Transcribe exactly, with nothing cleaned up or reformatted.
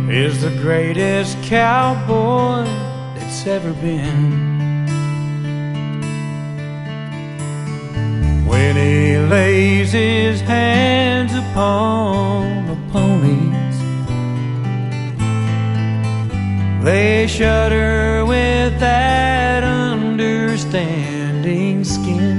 is the greatest cowboy that's ever been. When he lays his hands upon the ponies, they shudder with that understanding skin.